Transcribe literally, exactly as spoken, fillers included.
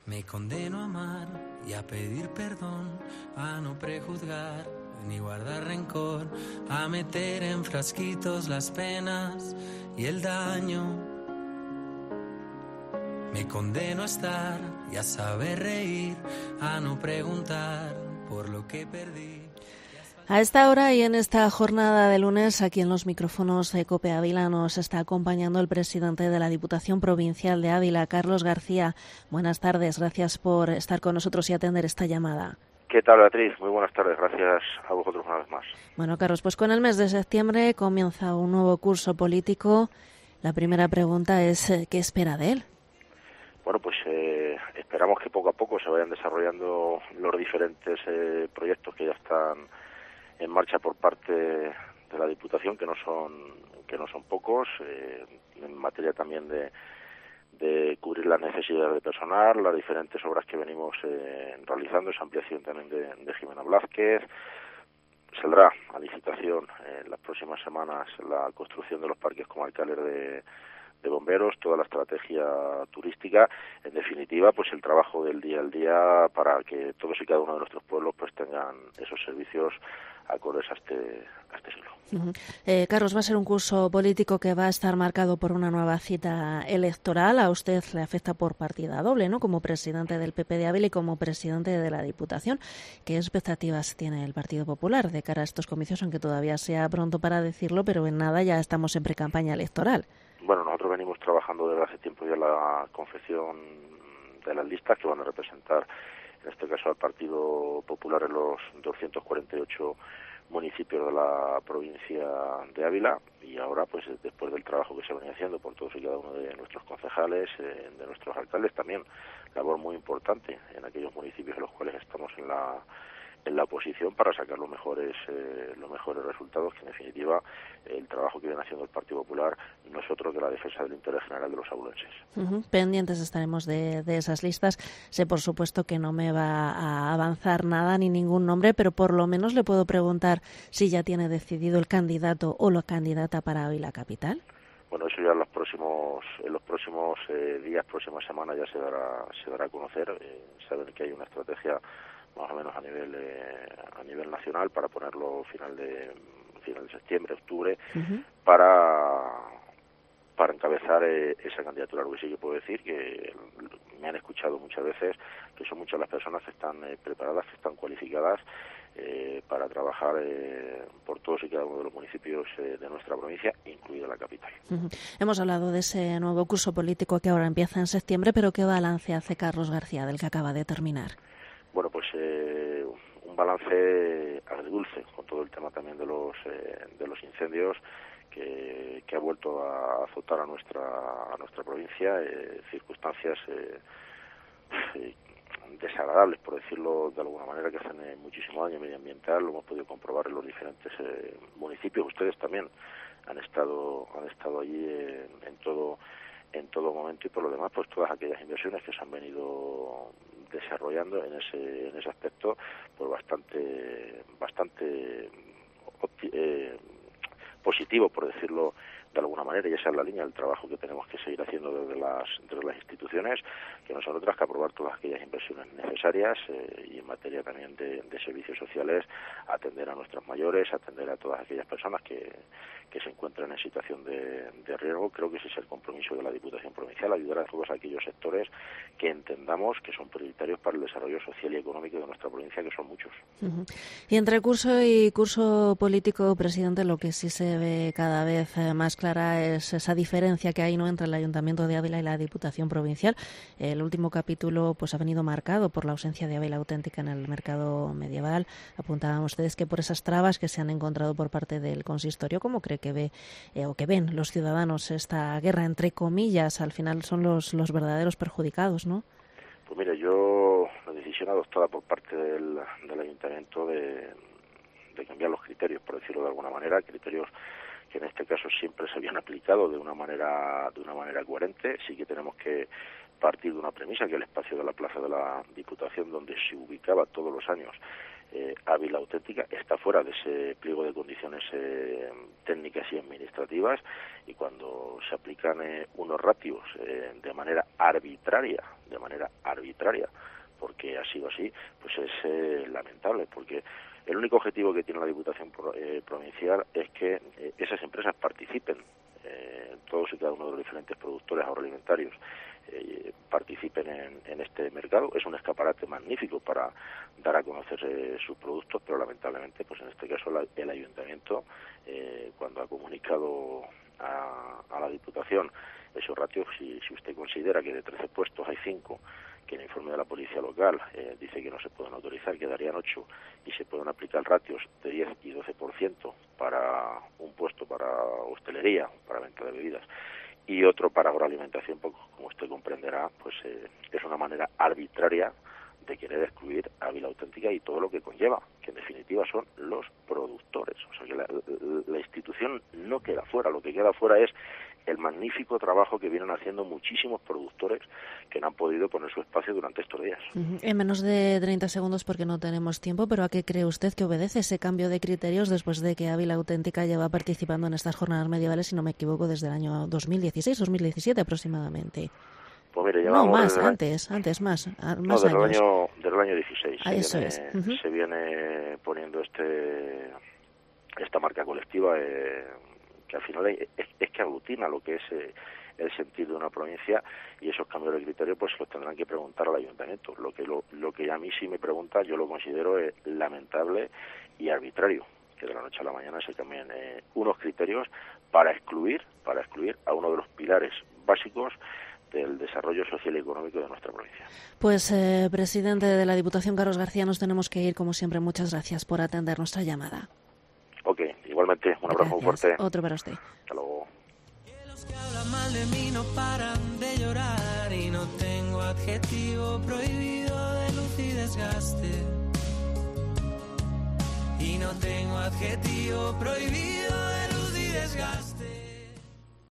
Me condeno a amar y a pedir perdón, a no prejuzgar ni guardar rencor, a meter en frasquitos las penas y el daño. Me condeno a estar y a saber reír, a no preguntar por lo que perdí. A esta hora y en esta jornada de lunes, aquí en los micrófonos de COPE Ávila nos está acompañando el presidente de la Diputación Provincial de Ávila, Carlos García. Buenas tardes, gracias por estar con nosotros y atender esta llamada. ¿Qué tal, Beatriz? Muy buenas tardes, gracias a vosotros una vez más. Bueno, Carlos, pues con el mes de septiembre comienza un nuevo curso político. La primera pregunta es, ¿qué espera de él? Bueno, pues eh, esperamos que poco a poco se vayan desarrollando los diferentes eh, proyectos que ya están en marcha por parte de la Diputación, que no son que no son pocos, eh, en materia también de, de cubrir las necesidades de personal, las diferentes obras que venimos eh, realizando, esa ampliación también de, de Jimena Blázquez. Saldrá a licitación en las próximas semanas la construcción de los parques comarcales de de bomberos, toda la estrategia turística, en definitiva, pues el trabajo del día al día para que todos y cada uno de nuestros pueblos pues tengan esos servicios acordes a este, a este siglo. Uh-huh. Eh, Carlos, va a ser un curso político que va a estar marcado por una nueva cita electoral. A usted le afecta por partida doble, ¿no? Como presidente del P P de Ávila y como presidente de la Diputación. ¿Qué expectativas tiene el Partido Popular de cara a estos comicios, aunque todavía sea pronto para decirlo, pero en nada ya estamos en precampaña electoral? Bueno, nosotros venimos trabajando desde hace tiempo ya la confección de las listas que van a representar, en este caso al Partido Popular en los doscientos cuarenta y ocho municipios de la provincia de Ávila, y ahora, pues después del trabajo que se venía haciendo por todos y cada uno de nuestros concejales, eh, de nuestros alcaldes, también labor muy importante en aquellos municipios en los cuales estamos en la en la oposición para sacar los mejores eh, los mejores resultados, que en definitiva el trabajo que viene haciendo el Partido Popular no es otro que la defensa del interés general de los abulenses. Uh-huh. Pendientes estaremos de, de esas listas. Sé, por supuesto, que no me va a avanzar nada ni ningún nombre, pero por lo menos le puedo preguntar si ya tiene decidido el candidato o la candidata para Ávila Capital. Bueno, eso ya en los próximos en los próximos eh, días, próximas semanas ya se dará se dará a conocer. Eh, saben que hay una estrategia más o menos a nivel eh, a nivel nacional para ponerlo final de final de septiembre, octubre, uh-huh. para para encabezar eh, esa candidatura. Lo que sí que puedo decir, que me han escuchado muchas veces, que son muchas las personas que están eh, preparadas, que están cualificadas eh, para trabajar eh, por todos y cada uno de los municipios eh, de nuestra provincia, incluida la capital. Uh-huh. Hemos hablado de ese nuevo curso político que ahora empieza en septiembre, pero ¿qué balance hace Carlos García del que acaba de terminar? Bueno, pues eh, un balance agridulce con todo el tema también de los eh, de los incendios que, que ha vuelto a azotar a nuestra a nuestra provincia, eh, circunstancias eh, eh, desagradables, por decirlo de alguna manera, que hacen eh, muchísimo daño medioambiental. Lo hemos podido comprobar en los diferentes eh, municipios. Ustedes también han estado han estado allí en, en todo en todo momento, y por lo demás, pues todas aquellas inversiones que se han venido desarrollando en ese en ese aspecto, pues bastante bastante eh, positivo, por decirlo de alguna manera, y esa es la línea del trabajo que tenemos que seguir haciendo desde las desde las instituciones, que no son otras que aprobar todas aquellas inversiones necesarias eh, y en materia también de, de servicios sociales, atender a nuestros mayores, atender a todas aquellas personas que, que se encuentran en situación de, de riesgo. Creo que ese es el compromiso de la Diputación Provincial, ayudar a todos aquellos sectores que entendamos que son prioritarios para el desarrollo social y económico de nuestra provincia, que son muchos. Uh-huh. Y entre curso y curso político, presidente, lo que sí se ve cada vez más clara es esa diferencia que hay, ¿no?, entre el Ayuntamiento de Ávila y la Diputación Provincial. El último capítulo pues ha venido marcado por la ausencia de Ávila auténtica en el mercado medieval. Apuntaban ustedes que por esas trabas que se han encontrado por parte del consistorio, ¿cómo cree que ve eh, o que ven los ciudadanos esta guerra, entre comillas? Al final son los, los verdaderos perjudicados, ¿no? Pues mire, yo la decisión adoptada por parte del, del Ayuntamiento de, de cambiar los criterios, por decirlo de alguna manera, criterios que en este caso siempre se habían aplicado de una manera de una manera coherente. Sí que tenemos que partir de una premisa, que el espacio de la plaza de la Diputación, donde se ubicaba todos los años eh, Ávila Auténtica está fuera de ese pliego de condiciones eh, técnicas y administrativas, y cuando se aplican eh, unos ratios eh, de manera arbitraria, de manera arbitraria, porque ha sido así, pues es eh, lamentable, porque el único objetivo que tiene la Diputación eh, Provincial es que eh, esas empresas participen, eh, todos y cada uno de los diferentes productores agroalimentarios eh, participen en, en este mercado. Es un escaparate magnífico para dar a conocer eh, sus productos, pero lamentablemente, pues en este caso la, el Ayuntamiento, eh, cuando ha comunicado a, a la Diputación esos ratios, si, si usted considera que de trece puestos hay cinco, que el informe de la Policía Local eh, dice que no se pueden autorizar, quedarían ocho, y se pueden aplicar ratios de diez y doce por ciento para un puesto para hostelería, para venta de bebidas, y otro para agroalimentación, pues, como usted comprenderá, pues eh, es una manera arbitraria de querer excluir a Ávila Auténtica y todo lo que conlleva, que en definitiva son los productores. O sea que la, la institución no queda fuera, lo que queda fuera es el magnífico trabajo que vienen haciendo muchísimos productores que no han podido poner su espacio durante estos días. Uh-huh. En menos de treinta segundos, porque no tenemos tiempo, pero ¿a qué cree usted que obedece ese cambio de criterios después de que Ávila Auténtica lleva participando en estas jornadas medievales, si no me equivoco, desde el año dos mil dieciséis, dos mil diecisiete aproximadamente? Pues mire, llevamos... No, más, desde antes, el... antes, más, más no, desde años. El año, desde el año dieciséis ah, se, eso viene, es. Uh-huh. se viene poniendo este esta marca colectiva eh, que al final es, es que aglutina lo que es eh, el sentir de una provincia, y esos cambios de criterio pues los tendrán que preguntar al Ayuntamiento. Lo que lo, lo que a mí sí me pregunta, yo lo considero eh, lamentable y arbitrario, que de la noche a la mañana se cambien eh, unos criterios para excluir, para excluir a uno de los pilares básicos del desarrollo social y económico de nuestra provincia. Pues, eh, presidente de la Diputación, Carlos García, nos tenemos que ir, como siempre. Muchas gracias por atender nuestra llamada. Ok, igualmente, un abrazo muy fuerte. Otro para usted. Hasta luego. Que los que hablan mal de mí no paran de llorar, y no tengo adjetivo prohibido de luz y desgaste. Y no tengo adjetivo prohibido